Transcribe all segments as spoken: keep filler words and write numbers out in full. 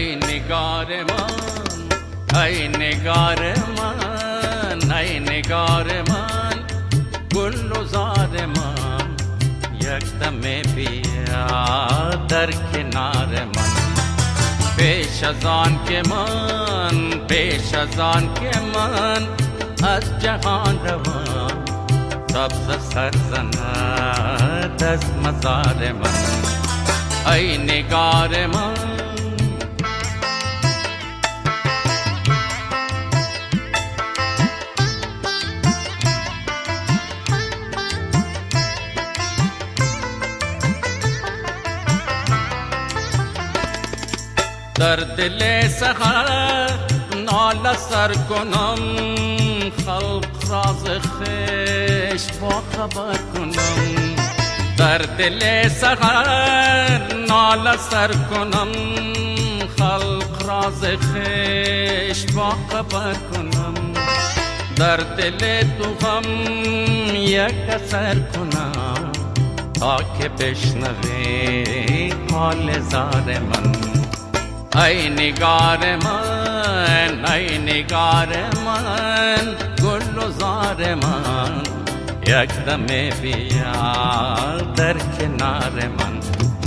ای نگار من، ای نگار من، ای نگار من، گل و زار من، یک دم بیا در کنار من. پیش از آن که من، پیش از آن که من از جهان روم، سبز سر زند از مزار من. ای نگار من، در دل سحر ناله سر کنم، خلق راز خویش با خبر کنم. در دل سحر ناله سر کنم، خلق راز خویش با خبر کنم. در دل تو هم یک اثر کنم، تا که بشنوی حال زار من. ای نگار من، ای نگار من، گل و زار من، یک دم بیا در کنار من.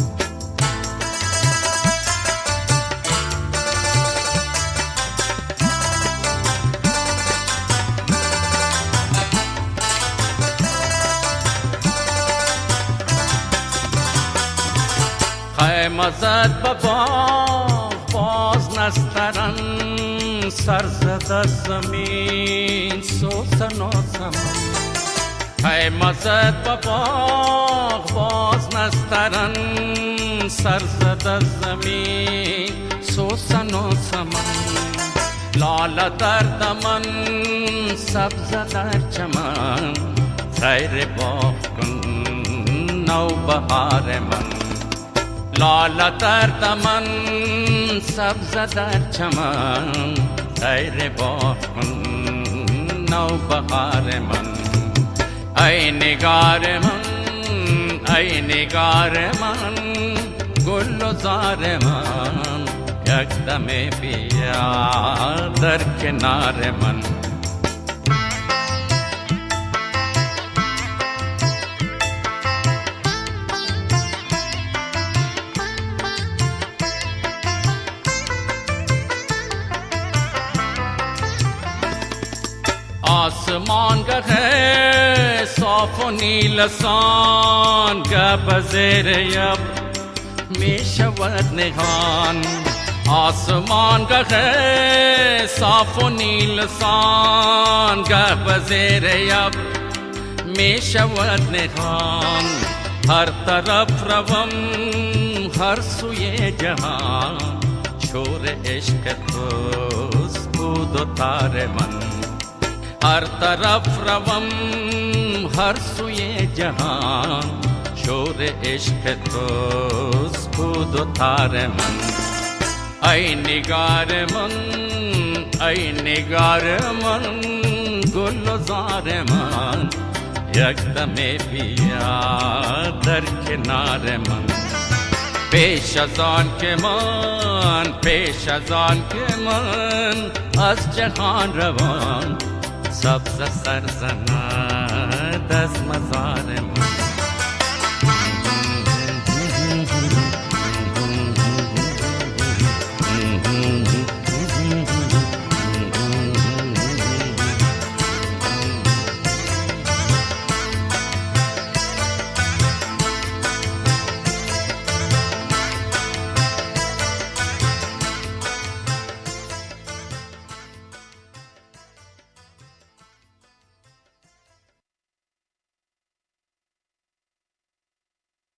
خیمه زد بابا باز نسترن، سر زد از زمین سوسن و سمن. خیمه زد بابا باز نسترن، سر زد از زمین سوسن و سمن. لاله در دمن، سبز در چمن، سیر باغ کن نو بهار من. لاله در دمن، سبز در چمن، سیر باغ کن نو بهار من. ای نگار من، ای نگار من، گل و زار من، یک دم بیا در کنار من. آسمان گه صاف و نیلسان، گه بزیر یب می شود نهان. آسمان گه صاف و نیلسان، گه بزیر یب می شود نهان. هر طرف روم هر سوی جهان، شور عشق توست بود و تار من. هر طرف روم هر سوی جهان، شور عشق توست بود و تار من. ای نگار من، ای نگار من، گل و زار من، یک دم بیا در کنار من. پیش از آن که من، پیش از آن که من از جهان روم، سبز سر زند از مزار من.